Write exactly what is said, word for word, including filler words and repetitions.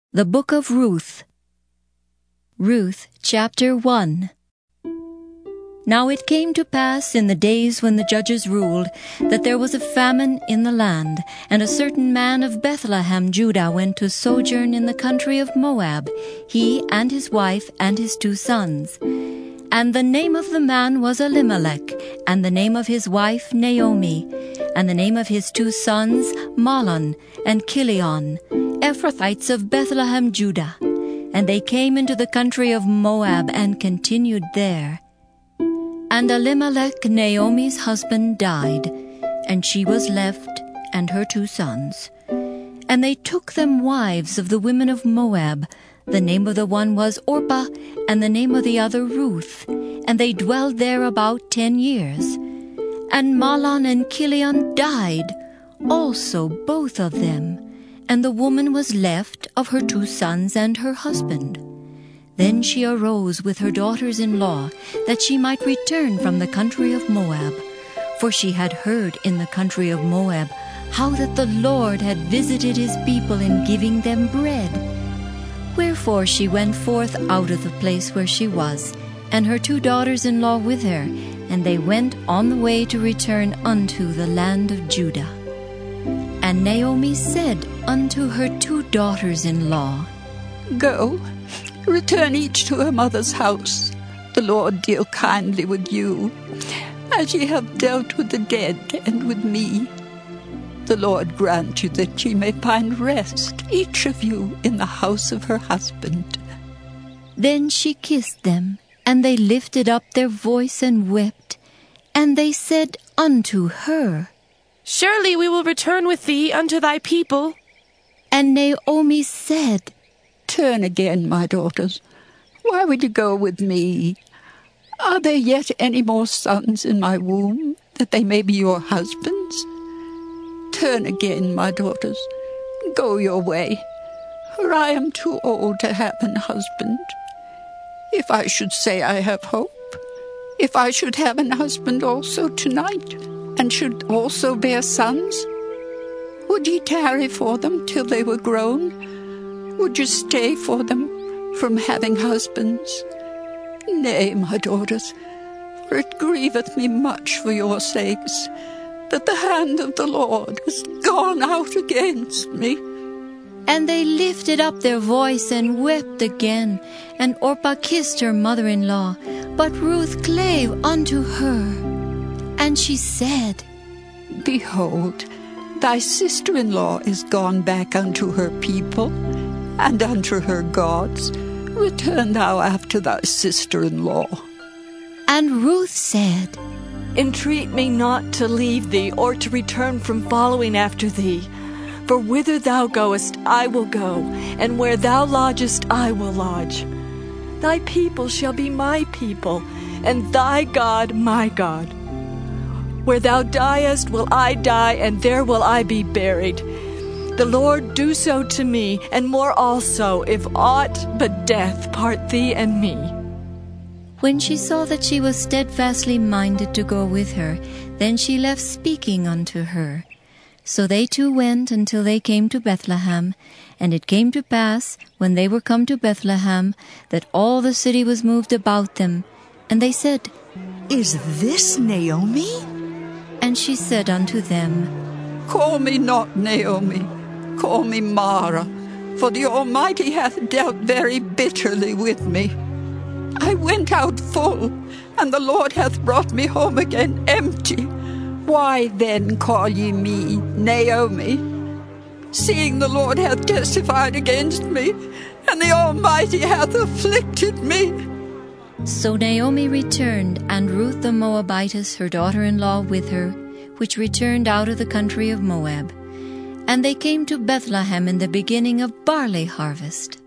The Book of Ruth. Ruth, chapter one. Now it came to pass in the days when the judges ruled, that there was a famine in the land, and a certain man of Bethlehem, Judah, went to sojourn in the country of Moab, he and his wife and his two sons. And the name of the man was Elimelech, and the name of his wife Naomi, and the name of his two sons Mahlon and Chilion, Ephrathites of Bethlehem, Judah. And they came into the country of Moab and continued there. And Elimelech, Naomi's husband, died, and she was left, and her two sons. And they took them wives of the women of Moab. The name of the one was Orpah, and the name of the other Ruth. And they dwelled there about ten years. And Mahlon and Chilion died, also both of them. And the woman was left of her two sons and her husband. Then she arose with her daughters-in-law, that she might return from the country of Moab. For she had heard in the country of Moab how that the Lord had visited his people in giving them bread. Wherefore she went forth out of the place where she was, and her two daughters-in-law with her, and they went on the way to return unto the land of Judah. And Naomi said unto her two daughters-in-law, Go, return each to her mother's house. The Lord deal kindly with you, as ye have dealt with the dead and with me. The Lord grant you that ye may find rest, each of you, in the house of her husband. Then she kissed them, and they lifted up their voice and wept. And they said unto her, Surely we will return with thee unto thy people. And Naomi said, Turn again, my daughters. Why would you go with me? Are there yet any more sons in my womb, that they may be your husbands? Turn again, my daughters. Go your way, for I am too old to have an husband. If I should say I have hope, if I should have an husband also tonight, and should also bear sons, would ye tarry for them till they were grown? Would you stay for them from having husbands? Nay, my daughters, for it grieveth me much for your sakes, that the hand of the Lord is gone out against me. And they lifted up their voice and wept again. And Orpah kissed her mother-in-law, but Ruth clave unto her. And she said, Behold, thy sister-in-law is gone back unto her people, and unto her gods. Return thou after thy sister-in-law. And Ruth said, Entreat me not to leave thee, or to return from following after thee. For whither thou goest, I will go, and where thou lodgest, I will lodge. Thy people shall be my people, and thy God my God. Where thou diest will I die, and there will I be buried. The Lord do so to me, and more also, if aught but death part thee and me. When she saw that she was steadfastly minded to go with her, then she left speaking unto her. So they two went until they came to Bethlehem. And it came to pass, when they were come to Bethlehem, that all the city was moved about them. And they said, Is this Naomi? And she said unto them, Call me not Naomi, call me Mara, for the Almighty hath dealt very bitterly with me. I went out full, and the Lord hath brought me home again empty. Why then call ye me Naomi, seeing the Lord hath testified against me, and the Almighty hath afflicted me? So Naomi returned, and Ruth the Moabitess, her daughter-in-law, with her, which returned out of the country of Moab. And they came to Bethlehem in the beginning of barley harvest.